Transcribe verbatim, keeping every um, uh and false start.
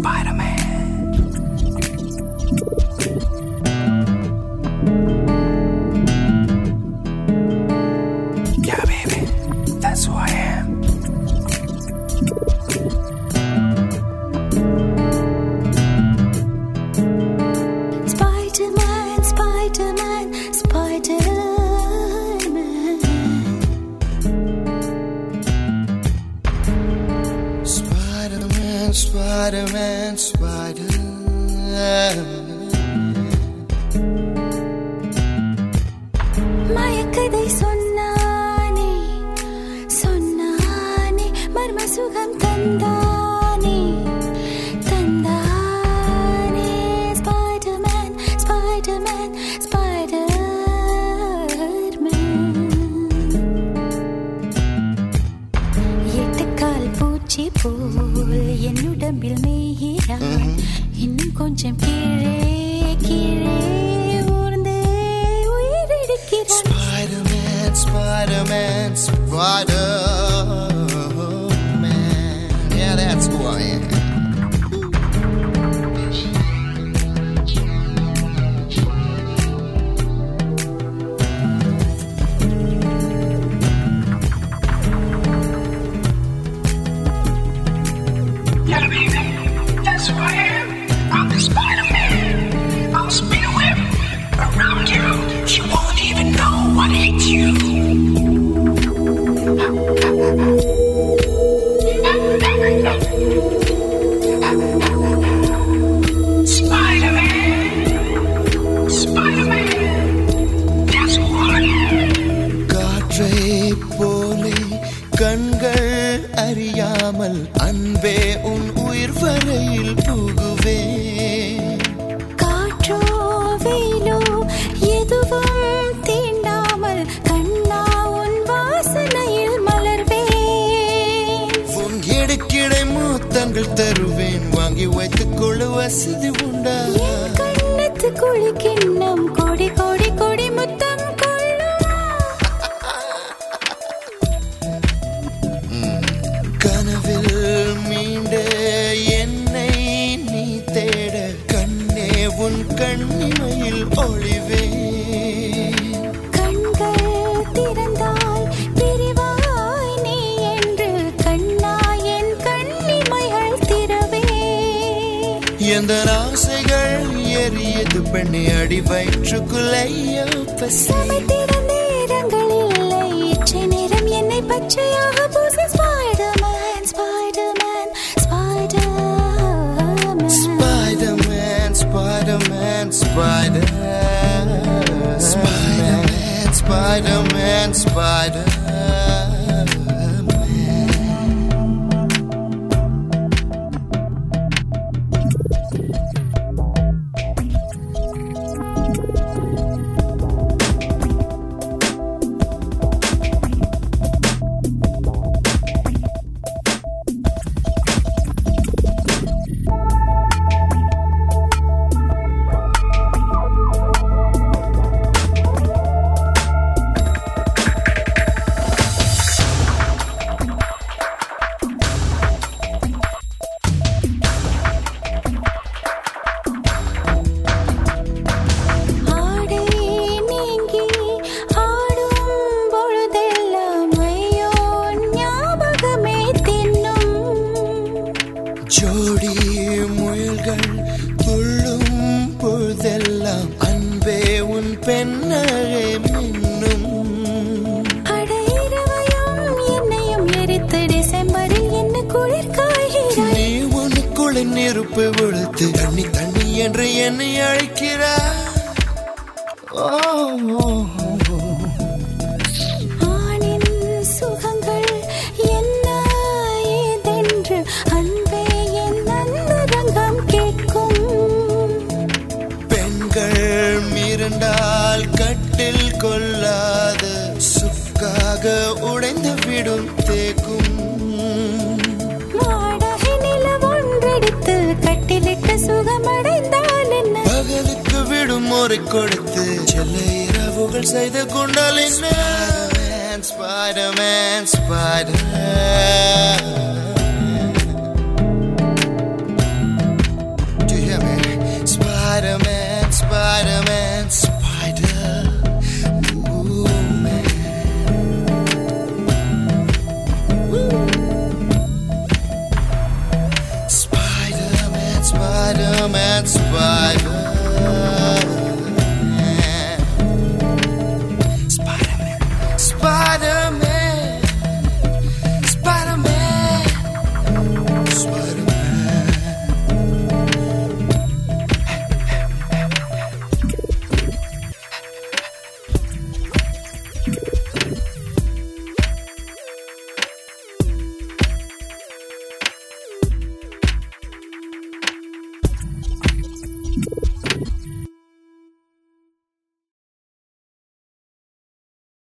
Spider-Man, Spider-Man. மயக்கதை சொன்னானே சொன்னானே மர்ம சுகம் தந்தானே தந்தானே Spider-Man, Spider-Man, Spider-Man. எட்டுக்கால் பூச்சி போல் என் உடம்பில் மேய்கிறான் இன்னும் கொஞ்சம் கீழே கீழே ஊர்ந்து உயிரிழக்கிறான் Spider-Man, Spider-Man, Spider-Man. Yeah, that's who I am. Yeah, baby, that's who I am. I'm the Spider-Man. I'll spin a web around you. You won't even know I hate you. Spider-Man, Spider-Man, that's who I am. காற்றை போலே கண்கள் அறியாமல் அன்பே உன் உயிர் வரையில் புகுவேன் காற்றோ வெயிலோ எதுவும் தீண்டாமல் கண்ணா உன் வாசனையில் மலர்வேன் உன் இடுக்கிடை மூத்தங்கள் தருவேன் வாங்கி வைத்துக் கொள்ள வசதி உண்டா என் கண்ணத்து குழி கிண்ணம் கொடி கொடி கொடி முத்தம் கனவில் மீண்ட என்னை நீ தேட கண்ணே உன் கண்ணிமையில் ஒளிவேன் கண்கள் திறந்தால் பிரிவாய் நீ என்று கண்ணா என் கண்ணிமைகள் திறவே எந்த ஆசைகள் எரியது பெண்ணை அடி வயிற்றுக்குள்ளையோ பசி சமைத்திட நேரங்கள் இல்லை இச்சை நேரம் என்னை பச்சையாக பூசி Spider-Man, Spider-Man, Spider-Man. Spider-Man, Spider-Man, Spider-Man, Spider-Man, Spider-Man, Spider-Man. ஜோடி முயல்கள் துள்ளும் பொழுதெல்லாம் அன்பே உன் பெண்ணழே மின்னும் அடையிறவையும் என்னையும் எரித்து டிசம்பரில் என்ன குளிர் காய்கிறாய் நீ உனக்குள்ள நெருப்பு வெளுத்து தண்ணி தண்ணி என்று என்னை அழைக்கிறாய் ஓ ஆணின் சுகங்கள் என்ன ஏதென்று அன்பே என் அந்தரங்கம் கேட்கும் பெண்கள் மிரண்டால் கட்டில் கொள்ளாது சுக்காக உடைந்து விடும் தேக்கும் வாடகை நிலம் ஒன்றெடுத்து கட்டிலிட்டு சுகமடைந்தால் என்ன பகலுக்கு விடுமுறை கொடுத்து செல்ல இரவுகள் செய்து கொண்டால் என்ன Spider-Man, Spider-Man, Spider-Man.